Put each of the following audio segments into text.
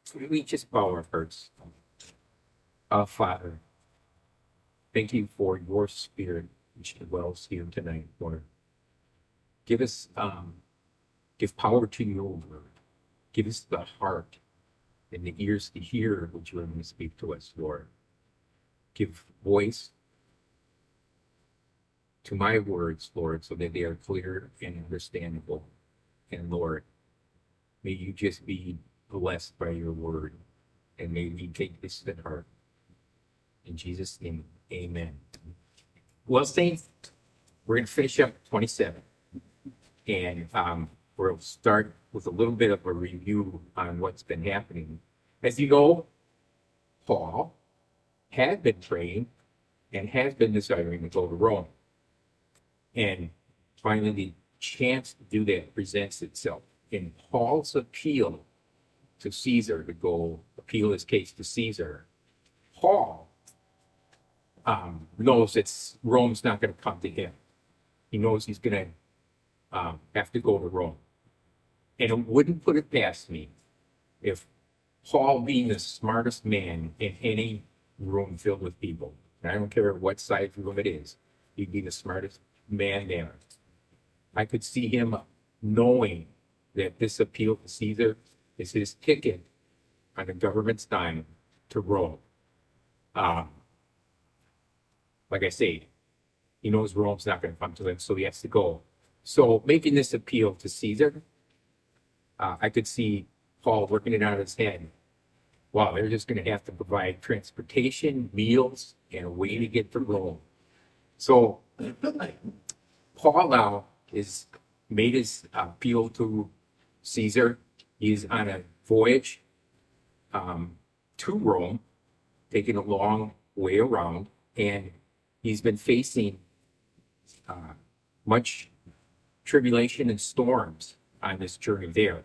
We just bow our hearts. Father, thank you for your spirit which dwells here tonight, Lord. Give us, give power to your word. Give us the heart and the ears to hear what you are going to speak to us, Lord. Give voice to my words, Lord, so that they are clear and understandable. And Lord, may you just be blessed by your word. And may we take this to heart. In Jesus' name, amen. Well, Saints, we're going to finish up 27. And we'll start with a little bit of a review on what's been happening. As you know, Paul had been praying and has been desiring to go to Rome. And finally, the chance to do that presents itself. In Paul's appeal to Caesar to go appeal his case to Caesar, Paul knows that Rome's not going to come to him. He knows he's going to have to go to Rome. And it wouldn't put it past me if Paul, being the smartest man in any room filled with people, and I don't care what size room it is, he'd be the smartest man there. I could see him knowing that this appeal to Caesar is his ticket on the government's dime to Rome. Like I say, he knows Rome's not going to come to him, so he has to go. So making this appeal to Caesar, I could see Paul working it out of his head. Wow, they're just going to have to provide transportation, meals, and a way to get to Rome. So Paul now is made his appeal to Caesar. He's on a voyage to Rome, taking a long way around, and he's been facing much tribulation and storms on this journey there.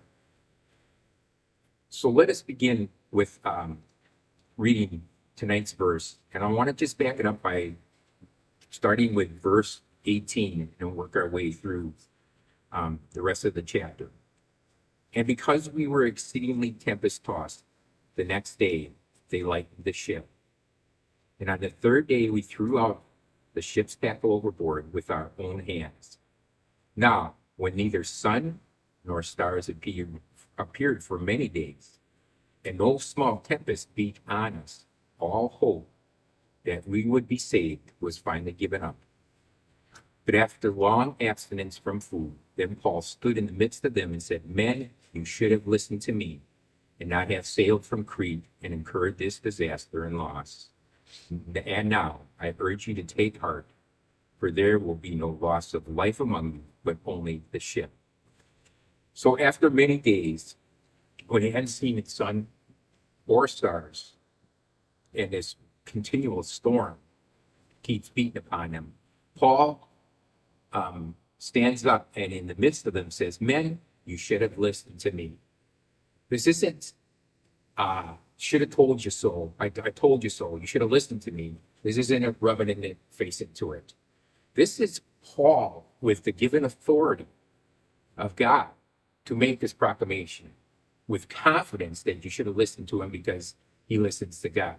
So let us begin with reading tonight's verse. And I want to just back it up by starting with verse 18 and work our way through the rest of the chapter. And because we were exceedingly tempest-tossed, the next day they lightened the ship. And on the third day we threw out the ship's tackle overboard with our own hands. Now, when neither sun nor stars appeared for many days, and no small tempest beat on us, all hope that we would be saved was finally given up. But after long abstinence from food, then Paul stood in the midst of them and said, Men, you should have listened to me, and not have sailed from Crete and incurred this disaster and loss. And now I urge you to take heart, for there will be no loss of life among you, but only the ship. So after many days, when he hadn't seen the sun or stars, and this continual storm keeps beating upon him, Paul stands up and in the midst of them says, Men, you should have listened to me. This isn't, should have told you so. I told you so. You should have listened to me. This isn't a rubbing in the face into it. This is Paul with the given authority of God to make this proclamation with confidence that you should have listened to him because he listens to God.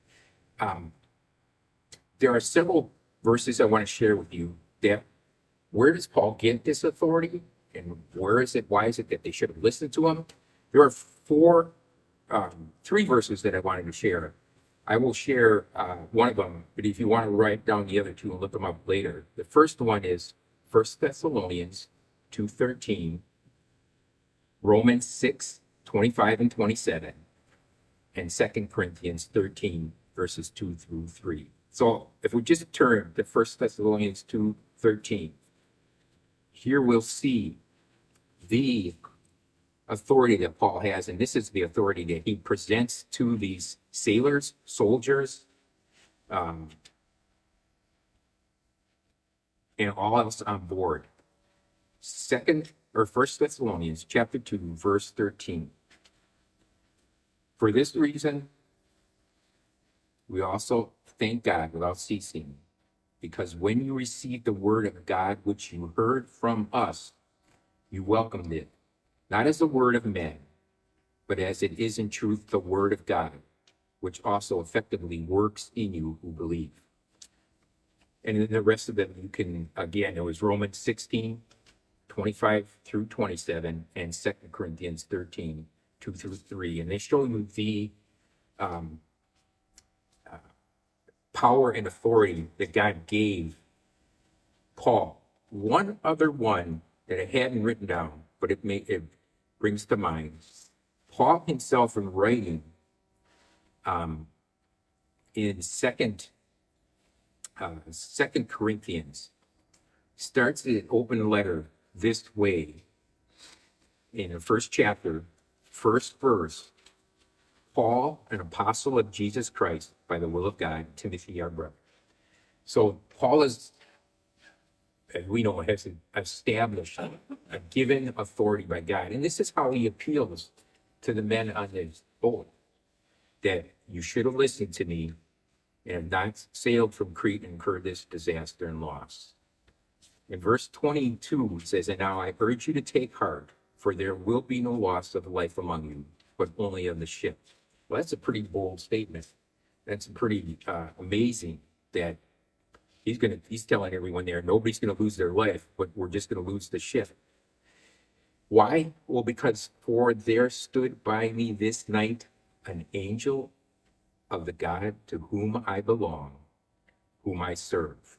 There are several verses I want to share with you that where does Paul get this authority and why is it that they should have listened to him? There are three verses that I wanted to share. I will share one of them, but if you want to write down the other two and look them up later. The first one is 1 Thessalonians 2:13, Romans 6:25 and 27, and 2 Corinthians 13, verses 2 through 3. So if we just turn to 1 Thessalonians 2:13, here we'll see the authority that Paul has, and this is the authority that he presents to these sailors, soldiers, and all else on board. 1 Thessalonians chapter 2, verse 13. For this reason, we also thank God without ceasing, because when you received the word of God, which you heard from us, you welcomed it, not as the word of men, but as it is in truth the word of God, which also effectively works in you who believe. And then the rest of them, you can, again, it was Romans 16, 25 through 27, and 2 Corinthians 13, 2 through 3. And they show you the power and authority that God gave Paul. One other one that I hadn't written down, but it brings to mind. Paul himself in writing in Second Corinthians starts an open letter this way in the first chapter, first verse. Paul, an apostle of Jesus Christ by the will of God, Timothy, our brother. So Paul is, as we know, has established a given authority by God. And this is how he appeals to the men on his boat, that you should have listened to me and have not sailed from Crete and incurred this disaster and loss. In verse 22, it says, and now I urge you to take heart, for there will be no loss of life among you, but only of the ship. Well, that's a pretty bold statement. That's pretty amazing that he's telling everyone there, nobody's going to lose their life, but we're just going to lose the ship. Why? Well, because for there stood by me this night an angel of the God to whom I belong, whom I serve.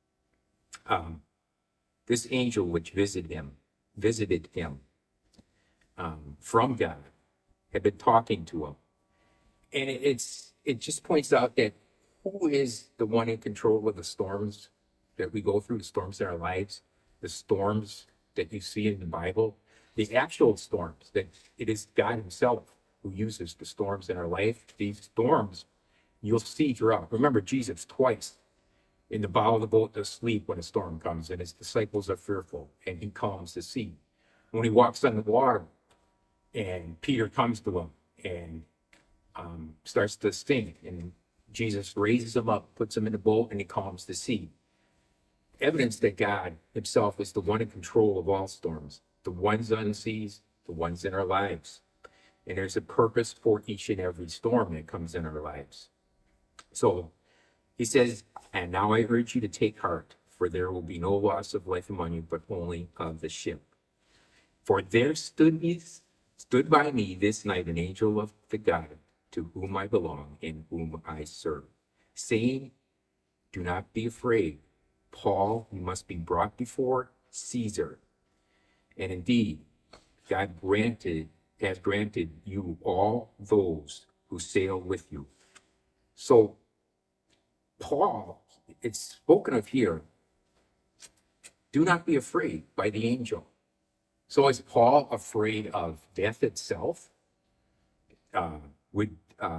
This angel which visited him from God, had been talking to him. And it just points out that who is the one in control of the storms that we go through, the storms in our lives, the storms that you see in the Bible, the actual storms, that it is God himself who uses the storms in our life. These storms you'll see throughout. Remember Jesus twice in the bow of the boat asleep when a storm comes and his disciples are fearful and he calms the sea. When he walks on the water and Peter comes to him and starts to sink, and Jesus raises him up, puts him in the boat, and he calms the sea. Evidence that God himself is the one in control of all storms, the ones on the seas, the ones in our lives. And there's a purpose for each and every storm that comes in our lives. So he says, and now I urge you to take heart, for there will be no loss of life among you, but only of the ship. For there stood by me this night an angel of the God to whom I belong and whom I serve, saying, do not be afraid, Paul, you must be brought before Caesar. And indeed, God has granted you all those who sail with you. So Paul, it's spoken of here, do not be afraid by the angel. So is Paul afraid of death itself? Would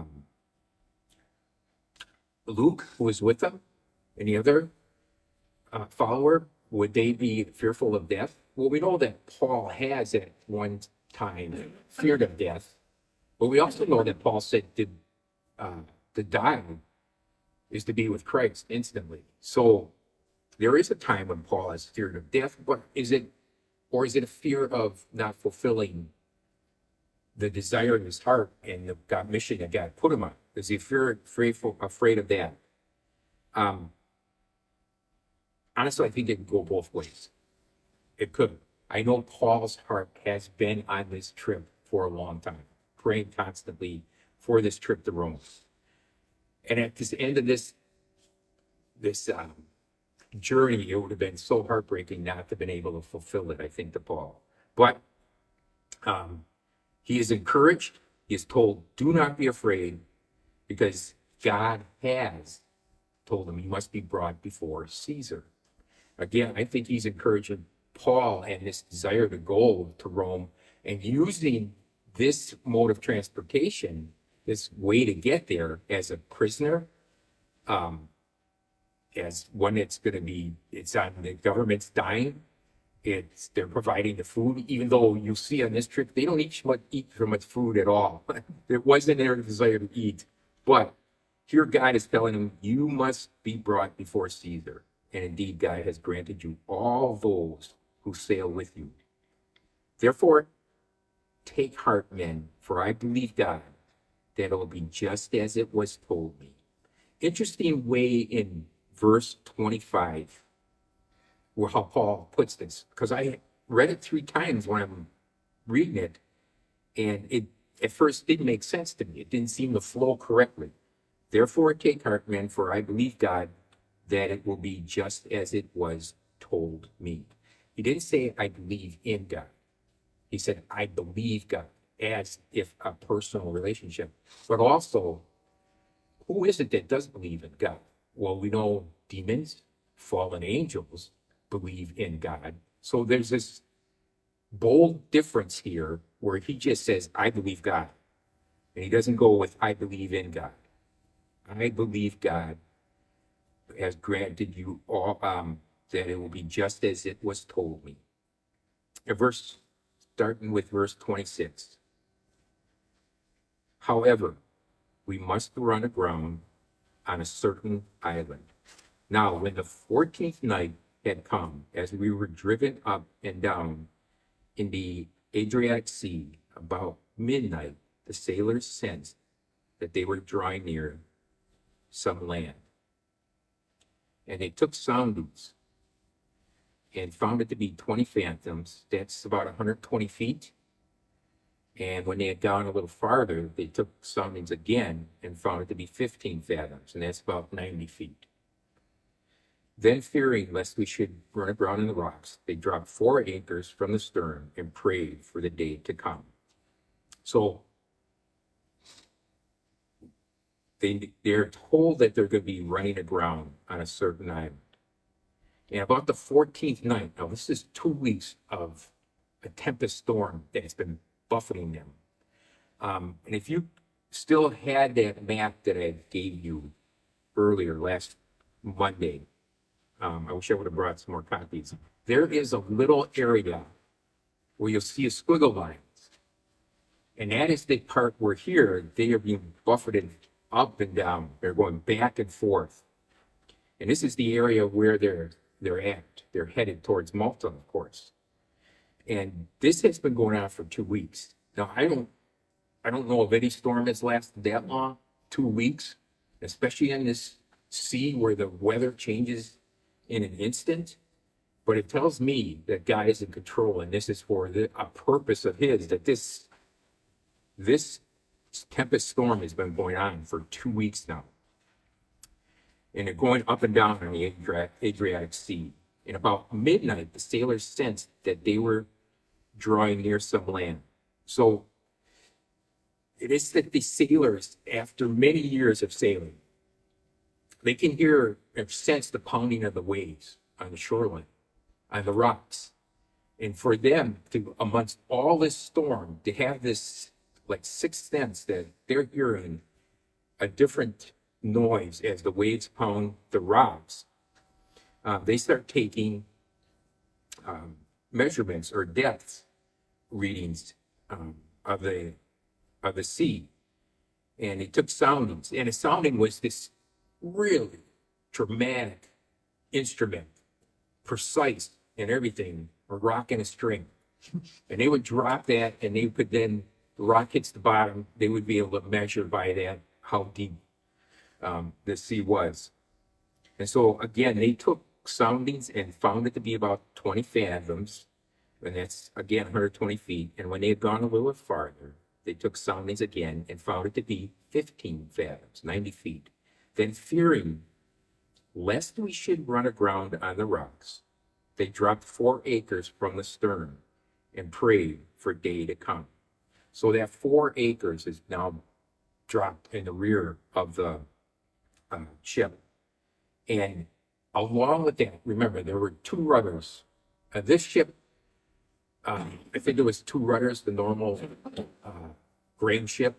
Luke, who was with him, any other follower, would they be fearful of death? Well, we know that Paul has at one time feared of death, but we also know that Paul said to die is to be with Christ instantly. So there is a time when Paul has feared of death, but is it a fear of not fulfilling the desire in his heart and the God mission that God put him on? Is he afraid of that? Honestly, I think it could go both ways. It could. I know Paul's heart has been on this trip for a long time, praying constantly for this trip to Rome. And at this end of this journey, it would have been so heartbreaking not to have been able to fulfill it, I think, to Paul. But he is encouraged. He is told, do not be afraid, because God has told him he must be brought before Caesar. Again, I think he's encouraging Paul and this desire to go to Rome and using this mode of transportation, this way to get there as a prisoner, as one that's going to be, it's on the government's dime. They're providing the food, even though you see on this trip, they don't eat so much food at all. It wasn't their desire to eat. But here God is telling them, you must be brought before Caesar. And indeed, God has granted you all those who sail with you. Therefore, take heart, men, for I believe God, that it will be just as it was told me. Interesting way in verse 25, where how Paul puts this, because I read it 3 times when I'm reading it, and it at first didn't make sense to me. It didn't seem to flow correctly. Therefore, take heart, men, for I believe God, that it will be just as it was told me. He didn't say, I believe in God. He said, I believe God, as if a personal relationship. But also, who is it that doesn't believe in God? Well, we know demons, fallen angels believe in God. So there's this bold difference here where he just says, I believe God. And he doesn't go with, I believe in God. I believe God has granted you all, that it will be just as it was told me. Starting with verse 26. However, we must run aground on a certain island. Now, when the 14th night had come, as we were driven up and down in the Adriatic Sea, about midnight, the sailors sensed that they were drawing near some land. And they took soundings and found it to be 20 fathoms. That's about 120 feet. And when they had gone a little farther, they took soundings again and found it to be 15 fathoms, and that's about 90 feet. Then, fearing lest we should run aground in the rocks, they dropped 4 anchors from the stern and prayed for the day to come. So they're told that they're going to be running aground on a certain island. And about the 14th night, now this is 2 weeks of a tempest storm that's been buffeting them. And if you still had that map that I gave you earlier last Monday, I wish I would have brought some more copies. There is a little area where you'll see a squiggle lines. And that is the part where here they are being buffeted up and down. They're going back and forth. And this is the area where they're at. They're headed towards Malta, of course. And this has been going on for 2 weeks. Now, I don't know of any storm that's lasted that long, 2 weeks, especially in this sea where the weather changes in an instant. But it tells me that God is in control, and this is for a purpose of His, that this tempest storm has been going on for 2 weeks now. And they're going up and down on the Adriatic Sea. And about midnight, the sailors sensed that they were drawing near some land. So it is that the sailors, after many years of sailing, they can hear and sense the pounding of the waves on the shoreline, on the rocks. And for them to, amongst all this storm, to have this like sixth sense that they're hearing a different noise as the waves pound the rocks, they start taking measurements or depth readings of the sea, and they took soundings. And a sounding was this really dramatic instrument, precise and everything, a rock and a string. And they would drop that, and they could then, the rock hits the bottom, they would be able to measure by that how deep the sea was. And so again, they took soundings and found it to be about 20 fathoms, and that's again 120 feet. And when they had gone a little farther, they took soundings again and found it to be 15 fathoms, 90 feet. Then, fearing lest we should run aground on the rocks, they dropped 4 acres from the stern and prayed for day to come. So that 4 acres is now dropped in the rear of the ship. And along with that, remember, there were 2 rudders. This ship, I think there was 2 rudders. The normal grain ship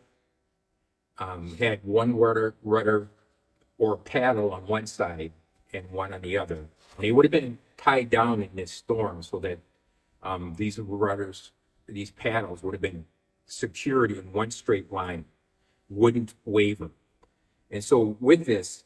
had 1 rudder or paddle on one side and 1 on the other. And they would have been tied down in this storm so that these rudders, these paddles would have been secured in one straight line, wouldn't waver. And so with this,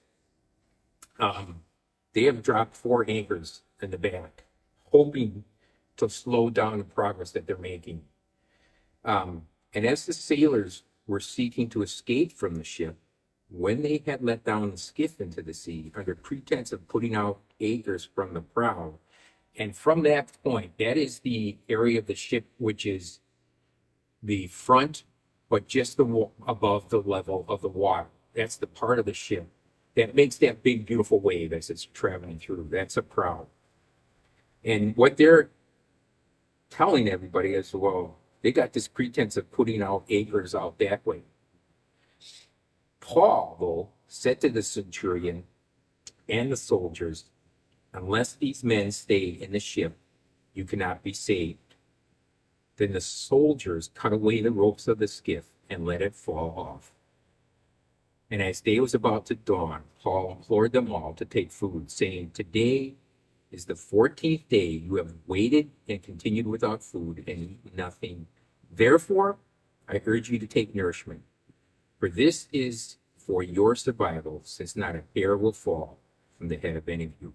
they have dropped 4 anchors in the back, hoping to slow down the progress that they're making. And as the sailors were seeking to escape from the ship, when they had let down the skiff into the sea, under pretense of putting out anchors from the prow, and from that point, that is the area of the ship which is the front, but just above the level of the water. That's the part of the ship that makes that big, beautiful wave as it's traveling through. That's a prow. And what they're telling everybody is, well, they got this pretense of putting out anchors out that way. Paul, though, said to the centurion and the soldiers, unless these men stay in the ship, you cannot be saved. Then the soldiers cut away the ropes of the skiff and let it fall off. And as day was about to dawn, Paul implored them all to take food, saying, today is the 14th day you have waited and continued without food and eaten nothing. Therefore, I urge you to take nourishment, for this is for your survival, since not a hair will fall from the head of any of you.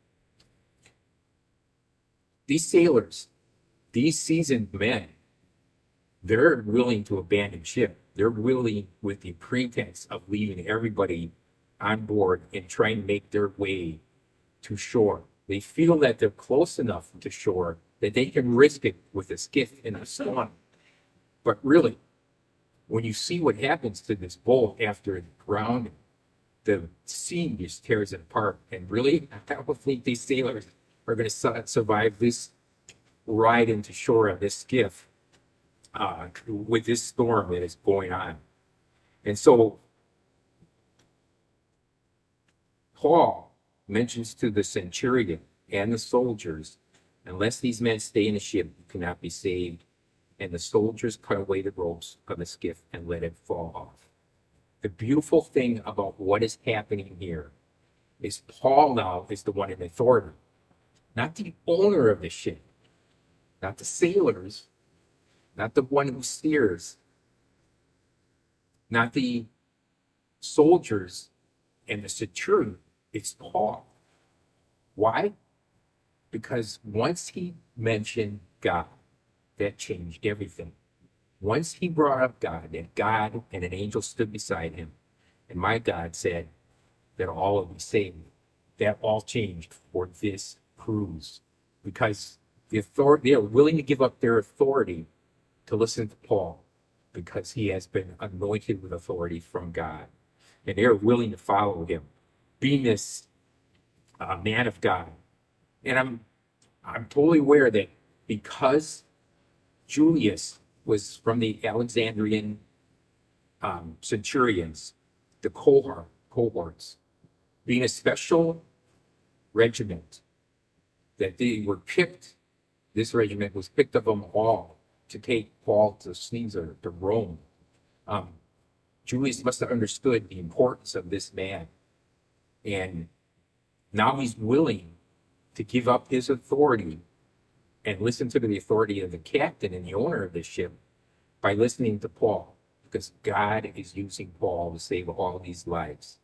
These sailors, these seasoned men, they're willing to abandon ship. They're willing, with the pretense of leaving everybody on board and trying to make their way to shore. They feel that they're close enough to shore that they can risk it with a skiff in a storm. But really, when you see what happens to this boat after it grounded, the sea just tears it apart. And really, I don't think these sailors are going to survive this ride into shore on this skiff with this storm that is going on. And so Paul mentions to the centurion and the soldiers, unless these men stay in the ship, you cannot be saved. And the soldiers cut away the ropes of the skiff and let it fall off. The beautiful thing about what is happening here is Paul now is the one in authority, not the owner of the ship, not the sailors, not the one who steers, not the soldiers and the centurion. It's Paul. Why? Because once he mentioned God, that changed everything. Once he brought up God, that God and an angel stood beside him, and my God said that all will be saved, that all changed for this cruise. Because the authority, they are willing to give up their authority to listen to Paul, because he has been anointed with authority from God. And they're willing to follow him, being this man of God. And I'm totally aware that because Julius was from the Alexandrian centurions, the cohorts, being a special regiment, that they were picked, this regiment was picked of them all to take Paul to Caesar, to Rome. Julius must have understood the importance of this man. And now he's willing to give up his authority and listen to the authority of the captain and the owner of the ship by listening to Paul, because God is using Paul to save all these lives.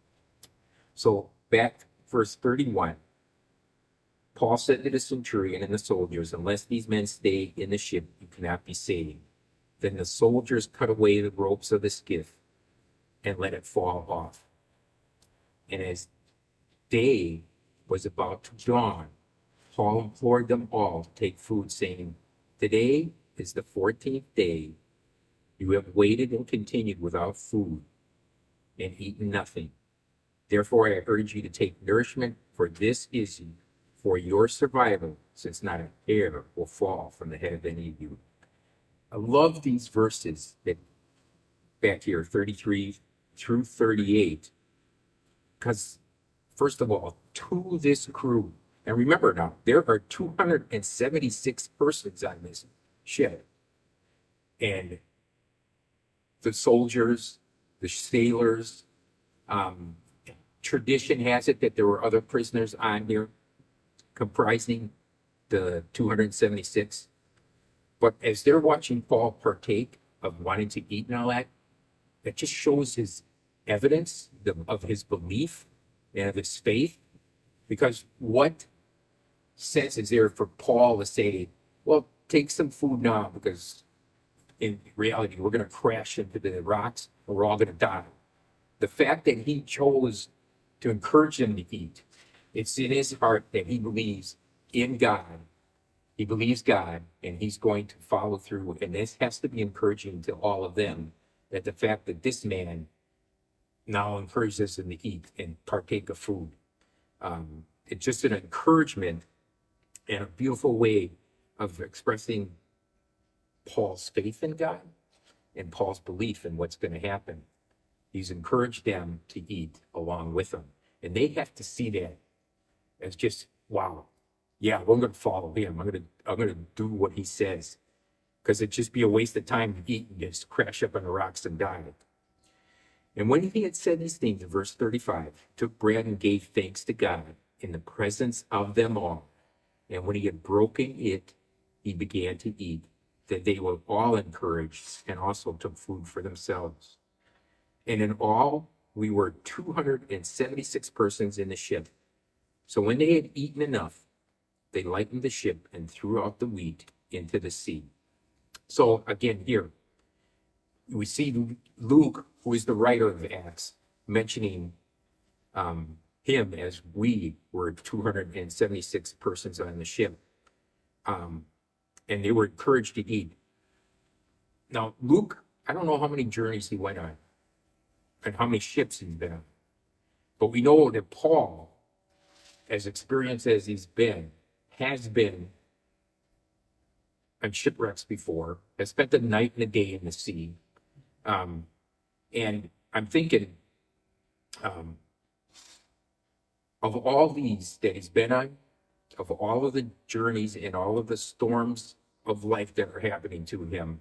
So back verse 31, Paul said to the centurion and the soldiers, unless these men stay in the ship, you cannot be saved. Then the soldiers cut away the ropes of the skiff and let it fall off. And as day was about to dawn, Paul implored them all to take food, saying, today is the 14th day you have waited and continued without food and eaten nothing. Therefore, I urge you to take nourishment, for this is for your survival, since not a hair will fall from the head of any of you. I love these verses that back here, 33 through 38, because first of all, to this crew, and remember now, there are 276 persons on this ship. And the soldiers, the sailors, tradition has it that there were other prisoners on here comprising the 276. But as they're watching Paul partake of wanting to eat and all that, that just shows his evidence of his belief and of his faith. Because what sense is there for Paul to say, well, take some food now because in reality, we're going to crash into the rocks and we're all going to die. The fact that he chose to encourage them to eat, it's in his heart that he believes in God. He believes God, and he's going to follow through. And this has to be encouraging to all of them, that the fact that this man now encourages them to eat and partake of food. It's just an encouragement and a beautiful way of expressing Paul's faith in God and Paul's belief in what's going to happen. He's encouraged them to eat along with him. And they have to see that as just, wow, yeah, we're going to follow him. I'm going to do what he says, because it'd just be a waste of time to eat and just crash up on the rocks and die. And when he had said these things, in verse 35, he took bread and gave thanks to God in the presence of them all. And when he had broken it, he began to eat. That they were all encouraged and also took food for themselves. And in all, we were 276 persons in the ship. So when they had eaten enough, they lightened the ship and threw out the wheat into the sea. So again, here, we see Luke, who is the writer of Acts, mentioning him as we were 276 persons on the ship. And they were encouraged to eat. Now, Luke, I don't know how many journeys he went on and how many ships he's been on. But we know that Paul, as experienced as he's been, has been on shipwrecks before, has spent the night and the day in the sea. And I'm thinking of all these that he's been on, of all of the journeys and all of the storms of life that are happening to him,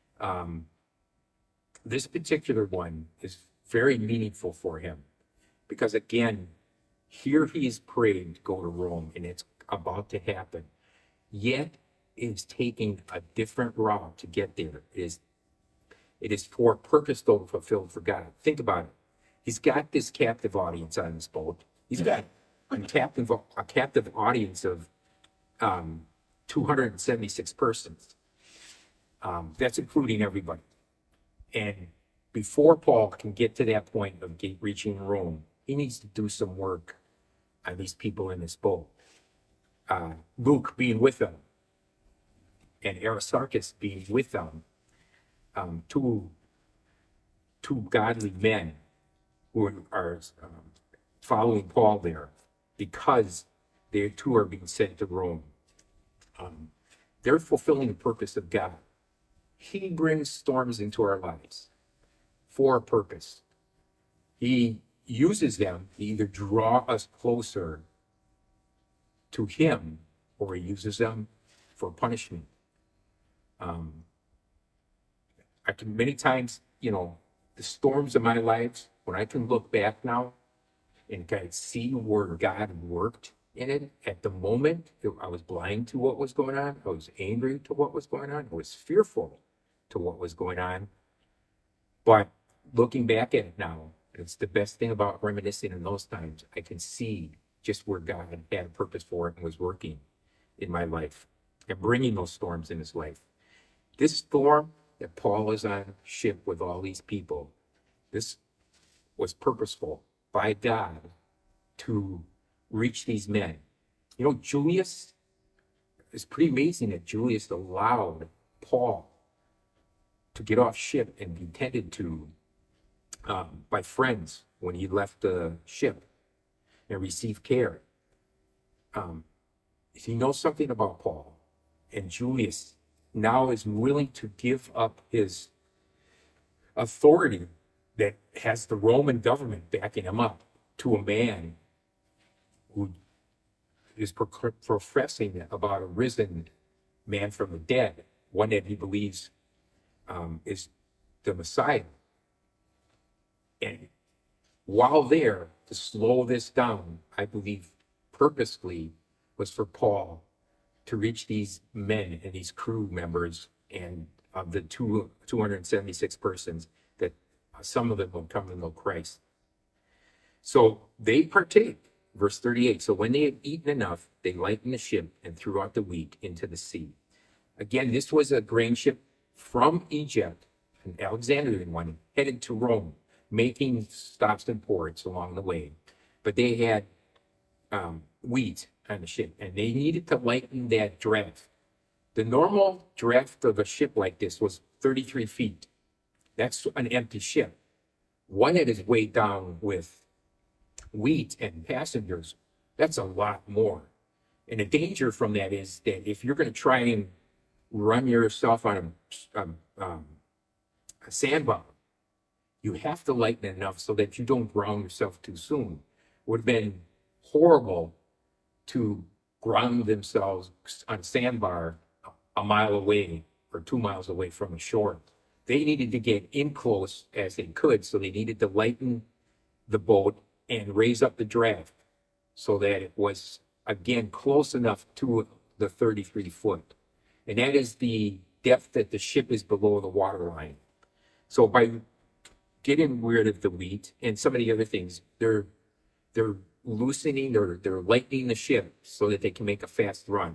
this particular one is very meaningful for him, because again, here he is praying to go to Rome, and it's about to happen, yet is taking a different route to get there. It is for a purpose though fulfilled for God. Think about it. He's got this captive audience on this boat. He's got a captive audience of 276 persons. That's including everybody. And before Paul can get to that point of reaching Rome, he needs to do some work on these people in this boat. Luke being with them, and Aristarchus being with them, two godly men who are following Paul there, because they too are being sent to Rome. They're fulfilling the purpose of God. He brings storms into our lives for a purpose. He uses them to either draw us closer to him, or he uses them for punishment. I can many times, the storms of my life, when I can look back now and kind of see where God worked in it, at the moment I was blind to what was going on. I was angry to what was going on. I was fearful to what was going on. But looking back at it now, it's the best thing about reminiscing in those times. I can see just where God had a purpose for it and was working in my life and bringing those storms in his life. This storm that Paul is on ship with all these people, this was purposeful by God to reach these men. Julius, it's pretty amazing that Julius allowed Paul to get off ship and be tended to by friends when he left the ship and receive care. He knows something about Paul, and Julius now is willing to give up his authority that has the Roman government backing him up to a man who is professing about a risen man from the dead, one that he believes is the Messiah. And while there, to slow this down, I believe purposely was for Paul to reach these men and these crew members, and of the 276 persons, that some of them will come to know Christ. So they partake. Verse 38, so when they had eaten enough, they lightened the ship and threw out the wheat into the sea. Again, this was a grain ship from Egypt, an Alexandrian one, headed to Rome, making stops and ports along the way. But they had wheat on the ship, and they needed to lighten that draft. The normal draft of a ship like this was 33 feet. That's an empty ship. One that is weighed down with wheat and passengers, that's a lot more. And the danger from that is that if you're going to try and run yourself on a sandbar, you have to lighten enough so that you don't ground yourself too soon. It would have been horrible to ground themselves on a sandbar a mile away or 2 miles away from the shore. They needed to get in close as they could, so they needed to lighten the boat and raise up the draft so that it was, again, close enough to the 33 foot. And that is the depth that the ship is below the waterline. So by getting rid of the wheat and some of the other things, they're loosening or they're lightening the ship so that they can make a fast run.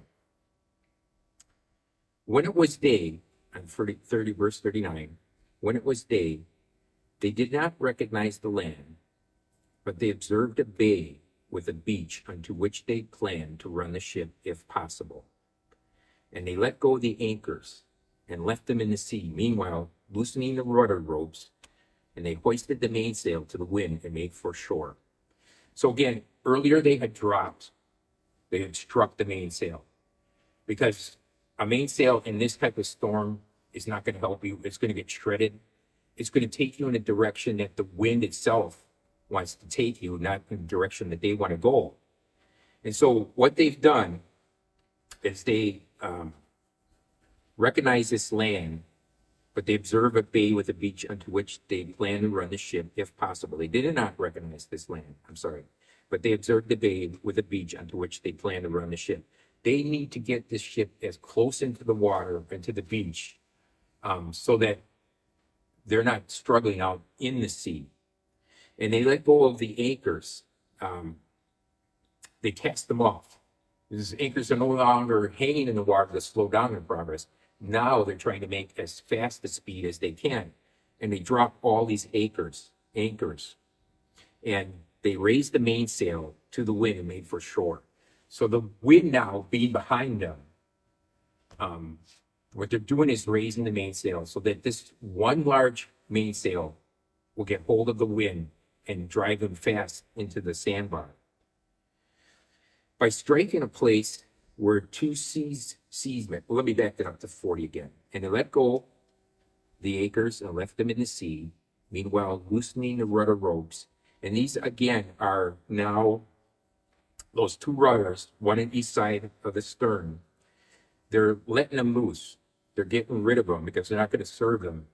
When it was day, on 30 verse 39, when it was day, they did not recognize the land, but they observed a bay with a beach unto which they planned to run the ship if possible. And they let go the anchors and left them in the sea, meanwhile loosening the rudder ropes, and they hoisted the mainsail to the wind and made for shore. So again, earlier they had struck the mainsail, because a mainsail in this type of storm is not going to help you. It's going to get shredded. It's going to take you in a direction that the wind itself wants to take you, not in the direction that they want to go. And so what they've done is they recognize this land, but they observe a bay with a beach unto which they plan to run the ship if possible. They did not recognize this land, but they observed the bay with a beach unto which they plan to run the ship. They need to get this ship as close into the water and to the beach so that they're not struggling out in the sea. And they let go of the anchors. They cast them off. These anchors are no longer hanging in the water to slow down their progress. Now they're trying to make as fast a speed as they can. And they drop all these anchors. And they raise the mainsail to the wind and made for shore. So the wind now being behind them, what they're doing is raising the mainsail so that this one large mainsail will get hold of the wind and drive them fast into the sandbar. By striking a place where two seas met, well, let me back that up to 40 again. And they let go the anchors and left them in the sea, meanwhile loosening the rudder ropes. And these, again, are now those two rudders, one on each side of the stern. They're letting them loose. They're getting rid of them because they're not going to serve them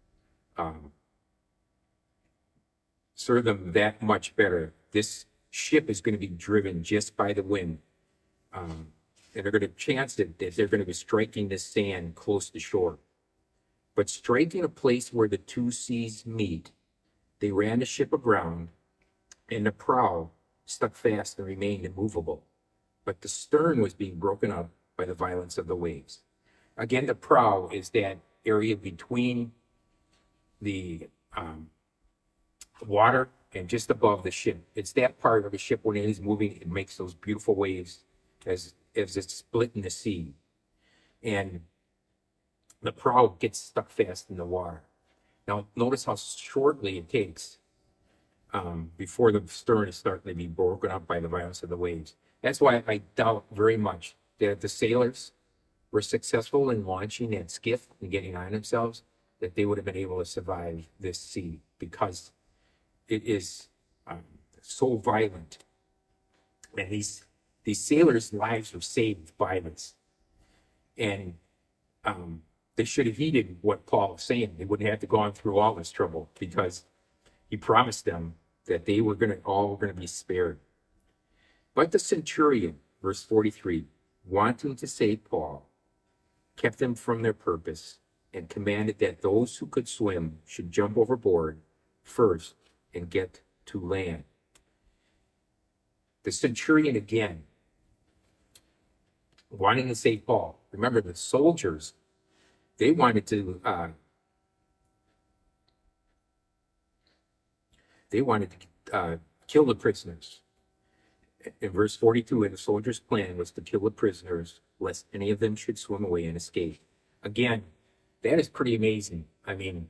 that much better. This ship is going to be driven just by the wind. And they're going to chance it that they're going to be striking the sand close to shore. But striking a place where the two seas meet, they ran the ship aground, and the prow stuck fast and remained immovable. But the stern was being broken up by the violence of the waves. Again, the prow is that area between the water and just above the ship. It's that part of the ship when it is moving, it makes those beautiful waves as it's split in the sea. And the prow gets stuck fast in the water. Now, notice how shortly it takes before the stern is starting to be broken up by the violence of the waves. That's why I doubt very much that if the sailors were successful in launching that skiff and getting on themselves, that they would have been able to survive this sea, because it is so violent. And these sailors' lives were saved by this. And they should have heeded what Paul was saying. They wouldn't have to go on through all this trouble, because he promised them that they were all going to be spared. But the centurion, verse 43, wanting to save Paul, kept them from their purpose and commanded that those who could swim should jump overboard first and get to land. The centurion, again, wanting to save Paul. Remember, the soldiers, they wanted to kill the prisoners. In verse 42, and the soldiers' plan was to kill the prisoners, lest any of them should swim away and escape. Again, that is pretty amazing. I mean,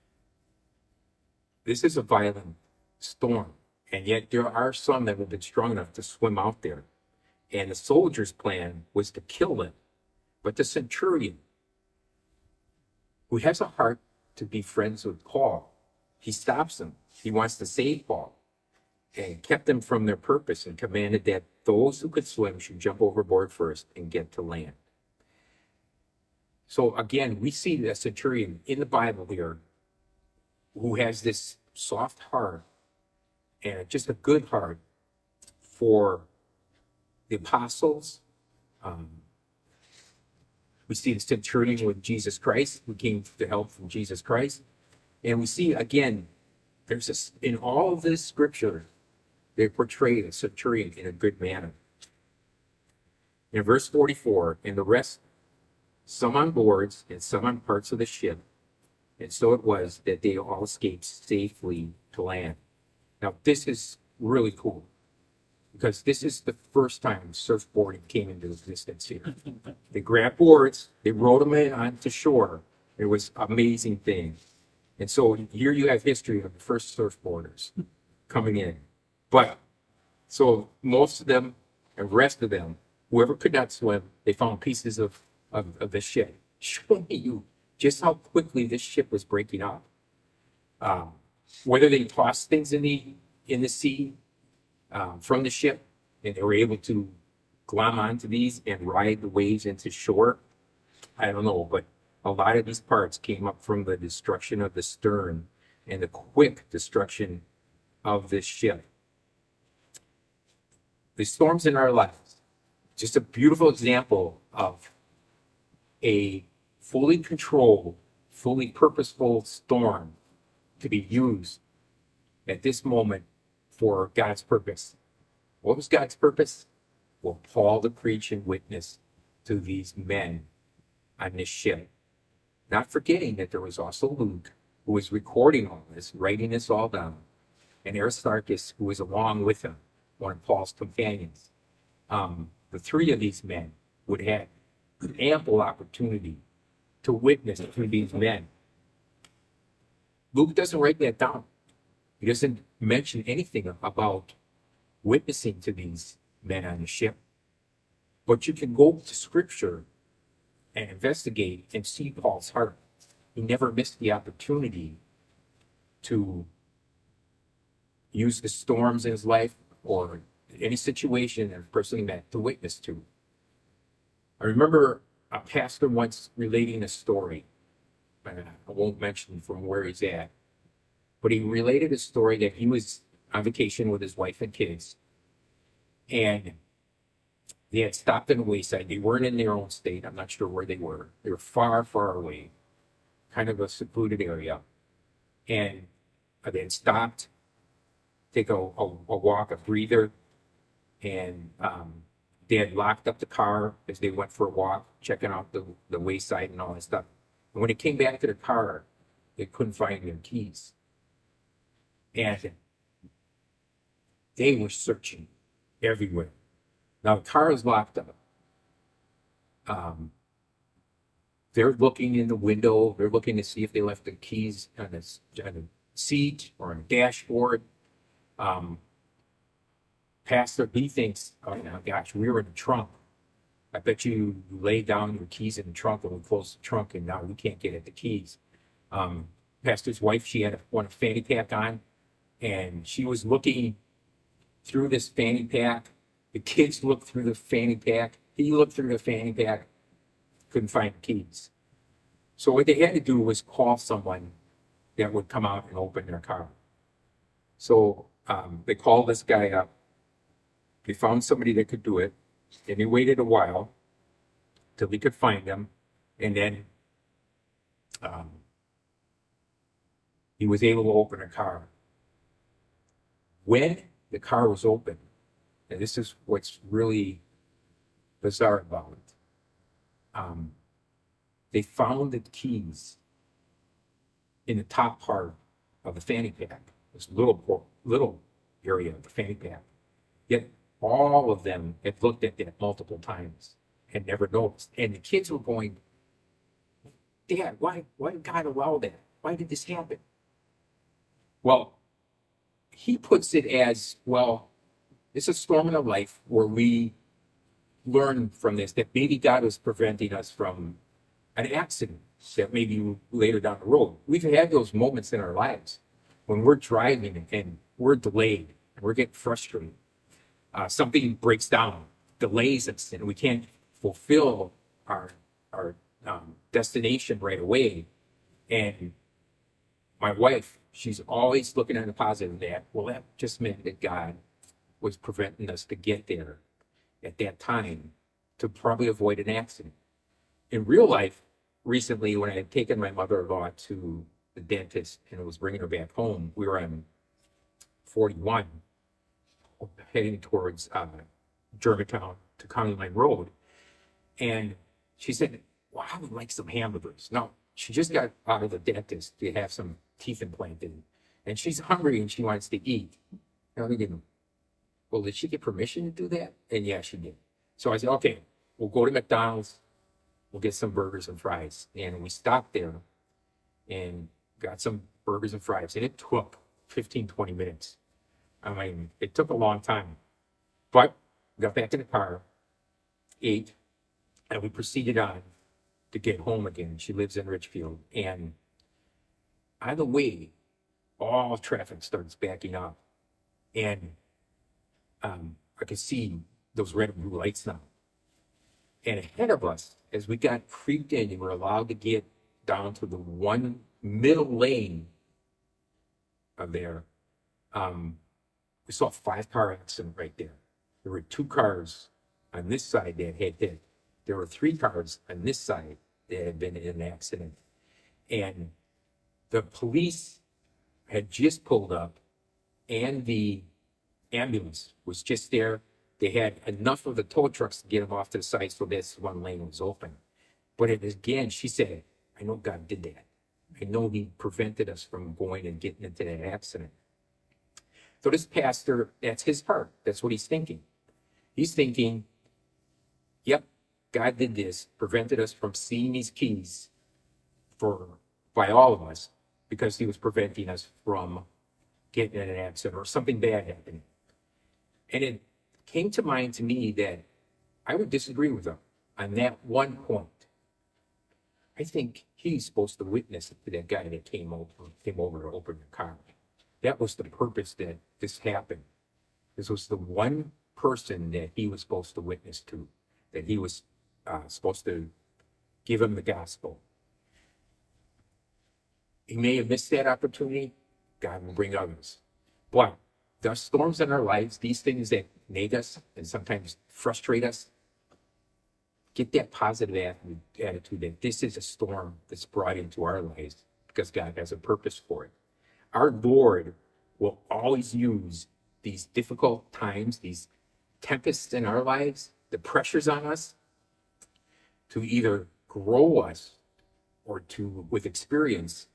this is a violent storm, and yet there are some that have been strong enough to swim out there. And the soldiers' plan was to kill them. But the centurion, who has a heart to be friends with Paul, he stops him. He wants to save Paul, and kept them from their purpose, and commanded that those who could swim should jump overboard first and get to land. So again, we see the centurion in the Bible here who has this soft heart and just a good heart for the apostles. We see the centurion with Jesus Christ, who came to help from Jesus Christ. And we see, again, there's this, in all of this scripture, they portray the centurion in a good manner. In verse 44, and the rest, some on boards and some on parts of the ship, and so it was that they all escaped safely to land. Now, this is really cool, because this is the first time surfboarding came into existence here. They grabbed boards, they rode them in onto shore. It was an amazing thing. And so here you have history of the first surfboarders coming in. But, so most of them, and the rest of them, whoever could not swim, they found pieces of the ship, showing you just how quickly this ship was breaking up. Whether they tossed things in the sea from the ship, and they were able to glom onto these and ride the waves into shore, I don't know, but a lot of these parts came up from the destruction of the stern and the quick destruction of this ship. The storms in our lives, just a beautiful example of a fully controlled, fully purposeful storm to be used at this moment for God's purpose. What was God's purpose? Well, Paul to preach and witness to these men on this ship. Not forgetting that there was also Luke, who was recording all this, writing this all down, and Aristarchus, who was along with him, one of Paul's companions. The three of these men would have ample opportunity to witness to these men. Luke doesn't write that down. He doesn't mention anything about witnessing to these men on the ship. But you can go to Scripture and investigate and see Paul's heart. He never missed the opportunity to use the storms in his life or any situation that a person met to witness to. I remember a pastor once relating a story. I won't mention from where he's at, but he related a story that he was on vacation with his wife and kids, and they had stopped in a wayside. They weren't in their own state. I'm not sure where they were. They were far, far away, kind of a secluded area. And they had stopped, take a walk, a breather, and they had locked up the car as they went for a walk, checking out the wayside and all that stuff. And when it came back to the car, they couldn't find their keys. And they were searching everywhere. Now the car is locked up. They're looking in the window. They're looking to see if they left the keys on a seat or on a dashboard. Pastor, he thinks, oh my gosh, we were in the trunk. I bet you laid down your keys in the trunk and we closed the trunk and now we can't get at the keys. Pastor's wife, she had a fanny pack on, and she was looking through this fanny pack. The kids looked through the fanny pack. He looked through the fanny pack, couldn't find the keys. So what they had to do was call someone that would come out and open their car. So they called this guy up. They found somebody that could do it, and they waited a while till they could find them, and then he was able to open a car. When the car was open, and this is what's really bizarre about it, they found the keys in the top part of the fanny pack, this little area of the fanny pack. Yet all of them had looked at that multiple times and never noticed. And the kids were going, Dad, why did God allow that? Why did this happen? Well, he puts it as, well, it's a storm in our life where we learn from this, that maybe God was preventing us from an accident that maybe later down the road. We've had those moments in our lives when we're driving and we're delayed and we're getting frustrated. Something breaks down, delays us, and we can't fulfill our destination right away. And my wife, she's always looking at the positive of that. Well, that just meant that God was preventing us to get there at that time to probably avoid an accident. In real life, recently, when I had taken my mother-in-law to the dentist and was bringing her back home, we were on 41 heading towards Germantown to County Line Road. And she said, well, I would like some hamburgers. Now, she just got out of the dentist to have some teeth implanted. And she's hungry and she wants to eat. And I'm thinking, well, did she get permission to do that? And yeah, she did. So I said, okay, we'll go to McDonald's. We'll get some burgers and fries. And we stopped there and got some burgers and fries. And it took 15, 20 minutes. I mean, it took a long time. But we got back in the car, ate, and we proceeded on to get home again. She lives in Richfield. And on the way, all traffic starts backing up. And I could see those red and blue lights now. And ahead of us, as we got creeped in and were allowed to get down to the one middle lane of there, we saw a 5-car accident right there. There were 2 cars on this side that had hit. There were 3 cars on this side that had been in an accident. And the police had just pulled up and the ambulance was just there. They had enough of the tow trucks to get them off to the side so this one lane was open. But again, she said, I know God did that. I know he prevented us from going and getting into that accident. So this pastor, that's his heart. That's what he's thinking. He's thinking, yep, God did this, prevented us from seeing these keys by all of us because he was preventing us from getting in an accident or something bad happening. And it came to mind to me that I would disagree with him on that one point. I think he's supposed to witness to that guy that came over to open the car. That was the purpose that this happened. This was the one person that he was supposed to witness to, that he was supposed to give him the gospel. He may have missed that opportunity. God will bring others. But the storms in our lives, these things that nag us and sometimes frustrate us, get that positive attitude that this is a storm that's brought into our lives because God has a purpose for it. Our Lord will always use these difficult times, these tempests in our lives, the pressures on us, to either grow us or to, with experience,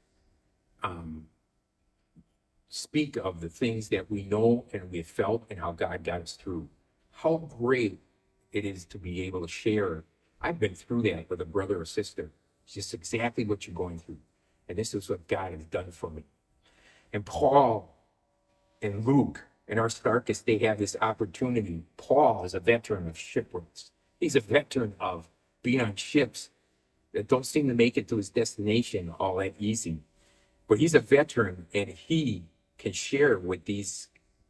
speak of the things that we know and we have felt and how God got us through. How great it is to be able to share. I've been through that with a brother or sister. It's just exactly what you're going through. And this is what God has done for me. And Paul and Luke and Aristarchus, they have this opportunity. Paul is a veteran of shipwrecks. He's a veteran of being on ships that don't seem to make it to his destination all that easy. But he's a veteran and he can share with these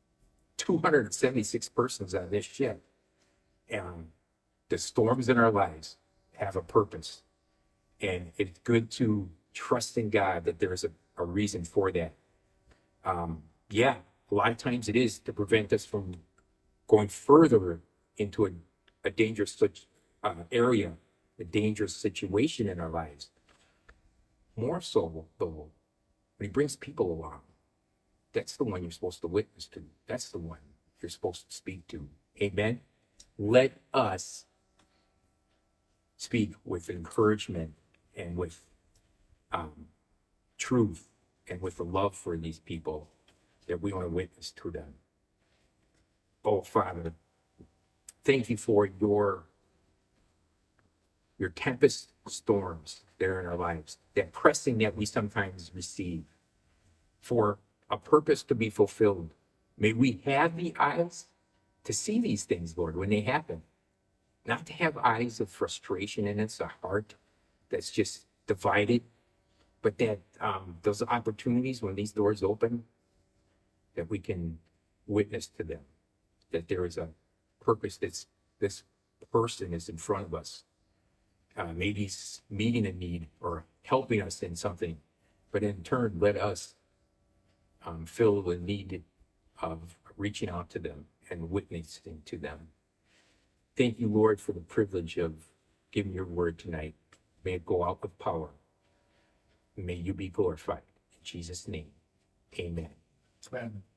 276 persons on this ship. And the storms in our lives have a purpose. And it's good to trust in God that there's a reason for that. Yeah, a lot of times it is to prevent us from going further into a dangerous area, a dangerous situation in our lives. More so, though, when he brings people along, that's the one you're supposed to witness to. That's the one you're supposed to speak to. Amen? Let us speak with encouragement and with truth and with the love for these people that we want to witness to them. Oh, Father, thank you for your tempest storms there in our lives, that pressing that we sometimes receive for a purpose to be fulfilled. May we have the eyes to see these things, Lord, when they happen, not to have eyes of frustration and it's a heart that's just divided, but that those opportunities when these doors open, that we can witness to them, that there is a purpose that's this person is in front of us. Maybe he's meeting a need or helping us in something, but in turn, let us fill the need of reaching out to them and witnessing to them. Thank you, Lord, for the privilege of giving your word tonight. May it go out with power. May you be glorified. In Jesus' name, amen. Amen.